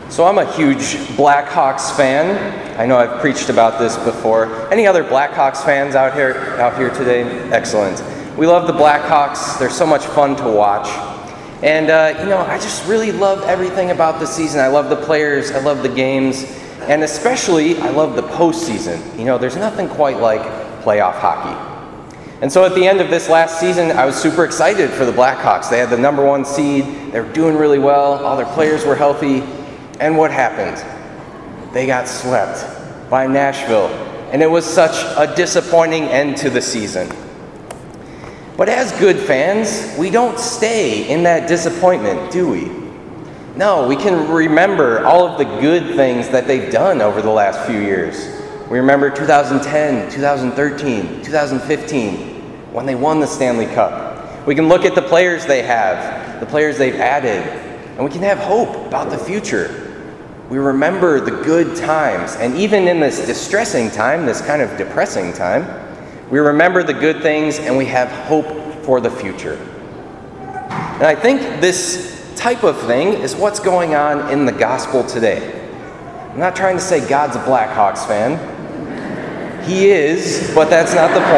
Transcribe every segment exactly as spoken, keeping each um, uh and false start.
So I'm a huge Blackhawks fan. I know I've preached about this before. Any other Blackhawks fans out here out here today? Excellent. We love the Blackhawks. They're so much fun to watch. And, uh, you know, I just really love everything about the season. I love the players. I love the games. And especially, I love the postseason. You know, there's nothing quite like playoff hockey. And so at the end of this last season, I was super excited for the Blackhawks. They had the number one seed. They were doing really well. All their players were healthy. And what happened? They got swept by Nashville. And it was such a disappointing end to the season. But as good fans, we don't stay in that disappointment, do we? No, we can remember all of the good things that they've done over the last few years. We remember two thousand ten, two thousand thirteen, two thousand fifteen, when they won the Stanley Cup. We can look at the players they have, the players they've added, and we can have hope about the future. We remember the good times, and even in this distressing time, this kind of depressing time, we remember the good things and we have hope for the future. And I think this type of thing is what's going on in the gospel today. I'm not trying to say God's a Blackhawks fan. He is, but that's not the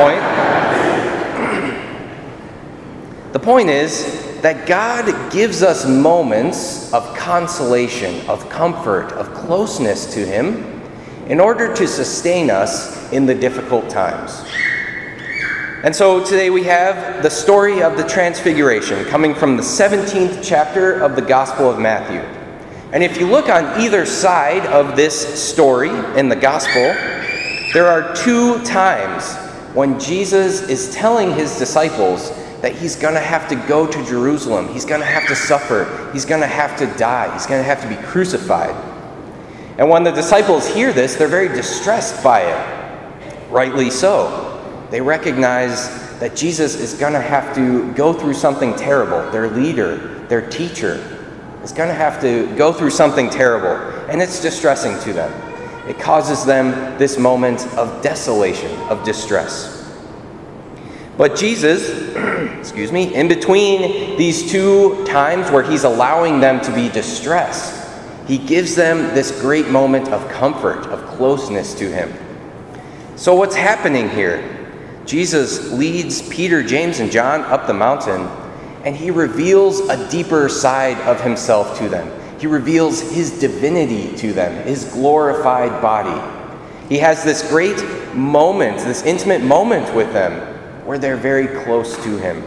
point. The point is that God gives us moments of consolation, of comfort, of closeness to Him in order to sustain us in the difficult times. And so today we have the story of the Transfiguration coming from the seventeenth chapter of the Gospel of Matthew. And if you look on either side of this story in the Gospel, there are two times when Jesus is telling His disciples that He's going to have to go to Jerusalem. He's going to have to suffer. He's going to have to die. He's going to have to be crucified. And when the disciples hear this, they're very distressed by it. Rightly so. They recognize that Jesus is going to have to go through something terrible. Their leader, their teacher, is going to have to go through something terrible. And it's distressing to them. It causes them this moment of desolation, of distress. But Jesus, excuse me, in between these two times where He's allowing them to be distressed, He gives them this great moment of comfort, of closeness to Him. So what's happening here? Jesus leads Peter, James, and John up the mountain, and He reveals a deeper side of Himself to them. He reveals His divinity to them, His glorified body. He has this great moment, this intimate moment with them, where they're very close to Him.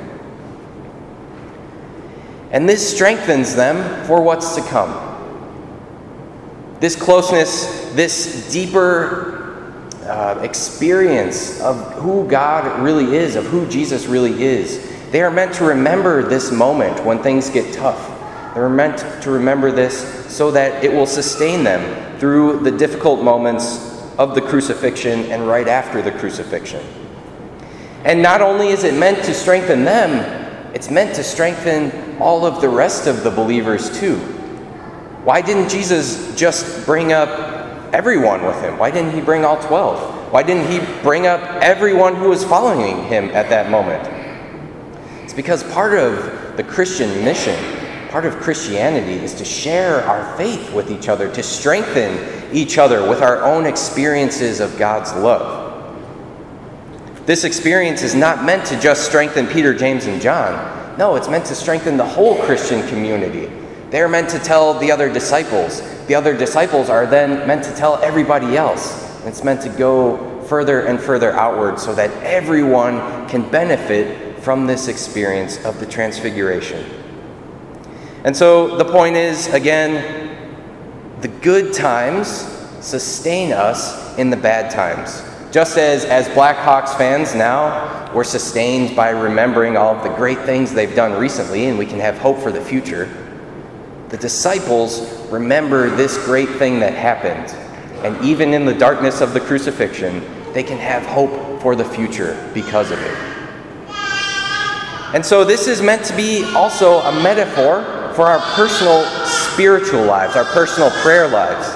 And this strengthens them for what's to come. This closeness, this deeper uh, experience of who God really is, of who Jesus really is. They are meant to remember this moment when things get tough. They're meant to remember this so that it will sustain them through the difficult moments of the crucifixion and right after the crucifixion. And not only is it meant to strengthen them, it's meant to strengthen all of the rest of the believers too. Why didn't Jesus just bring up everyone with Him? Why didn't He bring all twelve? Why didn't He bring up everyone who was following Him at that moment? It's because part of the Christian mission, part of Christianity, is to share our faith with each other, to strengthen each other with our own experiences of God's love. This experience is not meant to just strengthen Peter, James, and John. No, it's meant to strengthen the whole Christian community. They're meant to tell the other disciples. The other disciples are then meant to tell everybody else. And it's meant to go further and further outward so that everyone can benefit from this experience of the Transfiguration. And so the point is, again, the good times sustain us in the bad times. Just as, as Blackhawks fans now, we're sustained by remembering all of the great things they've done recently, and we can have hope for the future. The disciples remember this great thing that happened, and even in the darkness of the crucifixion, they can have hope for the future because of it. And so this is meant to be also a metaphor for our personal spiritual lives, our personal prayer lives.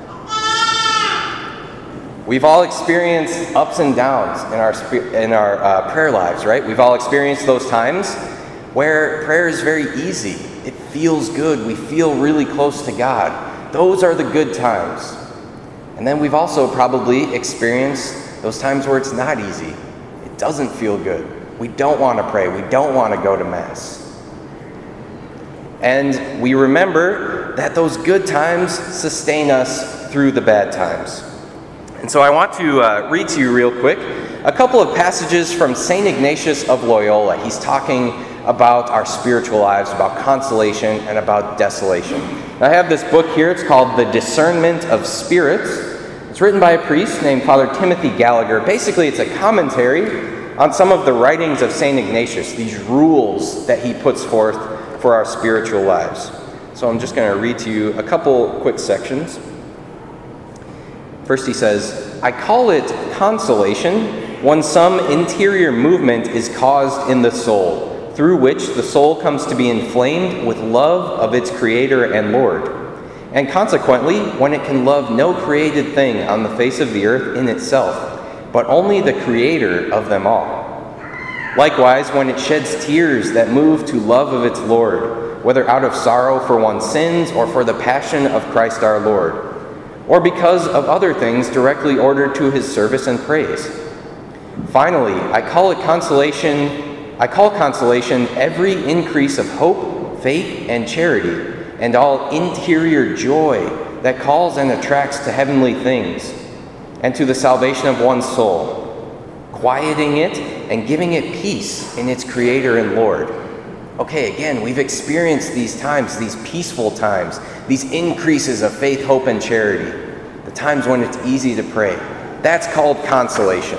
We've all experienced ups and downs in our in our uh, prayer lives, right? We've all experienced those times where prayer is very easy. It feels good. We feel really close to God. Those are the good times. And then we've also probably experienced those times where it's not easy. It doesn't feel good. We don't want to pray. We don't want to go to Mass. And we remember that those good times sustain us through the bad times. And so I want to uh, read to you real quick a couple of passages from Saint Ignatius of Loyola. He's talking about our spiritual lives, about consolation, and about desolation. And I have this book here. It's called The Discernment of Spirits. It's written by a priest named Father Timothy Gallagher. Basically, it's a commentary on some of the writings of Saint Ignatius, these rules that he puts forth for our spiritual lives. So I'm just going to read to you a couple quick sections. First he says, I call it consolation when some interior movement is caused in the soul, through which the soul comes to be inflamed with love of its Creator and Lord, and consequently when it can love no created thing on the face of the earth in itself, but only the Creator of them all. Likewise, when it sheds tears that move to love of its Lord, whether out of sorrow for one's sins or for the passion of Christ our Lord, or because of other things directly ordered to his service and praise. Finally, I call it consolation, I call consolation every increase of hope, faith, and charity, and all interior joy that calls and attracts to heavenly things, and to the salvation of one's soul, quieting it and giving it peace in its Creator and Lord. Okay, again, we've experienced these times, these peaceful times, these increases of faith, hope, and charity, the times when it's easy to pray. That's called consolation.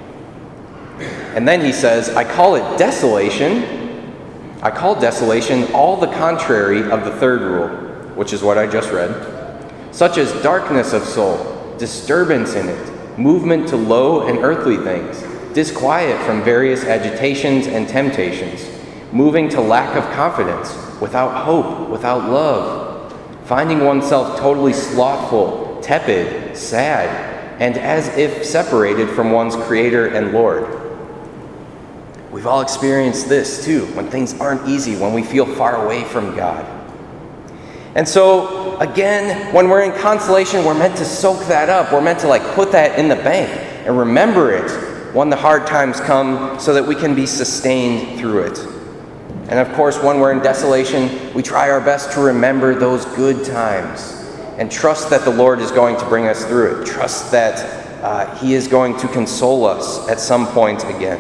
And then he says, I call it desolation. I call desolation all the contrary of the third rule, which is what I just read, such as darkness of soul, disturbance in it, movement to low and earthly things, disquiet from various agitations and temptations, moving to lack of confidence, without hope, without love, finding oneself totally slothful, tepid, sad, and as if separated from one's Creator and Lord. We've all experienced this too, when things aren't easy, when we feel far away from God. And so, again, when we're in consolation, we're meant to soak that up. We're meant to like put that in the bank and remember it when the hard times come so that we can be sustained through it. And of course, when we're in desolation, we try our best to remember those good times and trust that the Lord is going to bring us through it. Trust that uh, He is going to console us at some point again.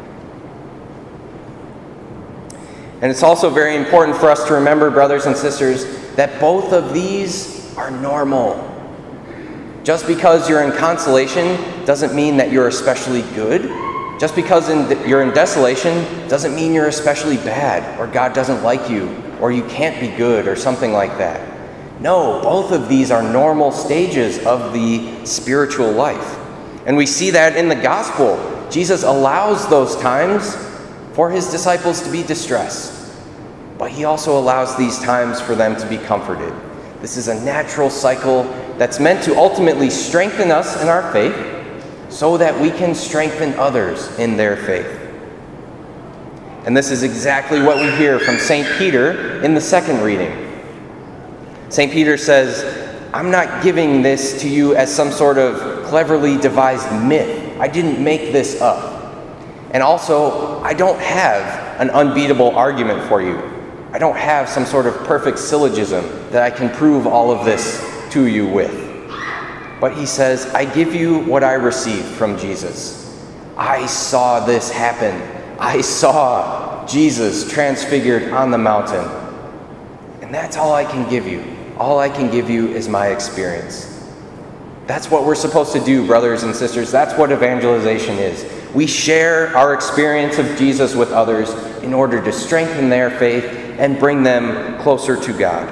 And it's also very important for us to remember, brothers and sisters, that both of these are normal. Just because you're in consolation doesn't mean that you're especially good. Just because in, you're in desolation doesn't mean you're especially bad, or God doesn't like you, or you can't be good, or something like that. No, both of these are normal stages of the spiritual life. And we see that in the gospel. Jesus allows those times for his disciples to be distressed, but he also allows these times for them to be comforted. This is a natural cycle that's meant to ultimately strengthen us in our faith so that we can strengthen others in their faith. And this is exactly what we hear from Saint Peter in the second reading. Saint Peter says, I'm not giving this to you as some sort of cleverly devised myth. I didn't make this up. And also, I don't have an unbeatable argument for you. I don't have some sort of perfect syllogism that I can prove all of this to you with. But he says, I give you what I received from Jesus. I saw this happen. I saw Jesus transfigured on the mountain. And that's all I can give you. All I can give you is my experience. That's what we're supposed to do, brothers and sisters. That's what evangelization is. We share our experience of Jesus with others in order to strengthen their faith and bring them closer to God.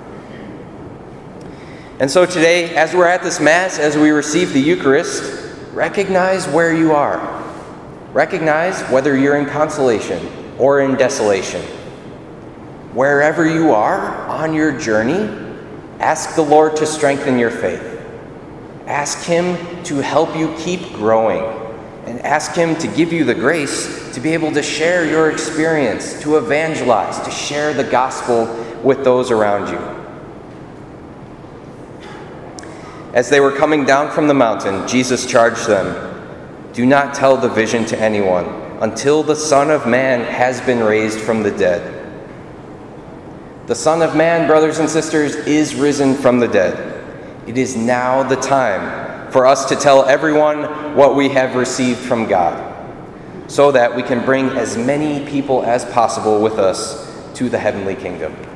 And so today, as we're at this Mass, as we receive the Eucharist, recognize where you are. Recognize whether you're in consolation or in desolation. Wherever you are on your journey, ask the Lord to strengthen your faith. Ask Him to help you keep growing. And ask Him to give you the grace to be able to share your experience, to evangelize, to share the gospel with those around you. As they were coming down from the mountain, Jesus charged them, "Do not tell the vision to anyone until the Son of Man has been raised from the dead." The Son of Man, brothers and sisters, is risen from the dead. It is now the time for us to tell everyone what we have received from God, so that we can bring as many people as possible with us to the heavenly kingdom.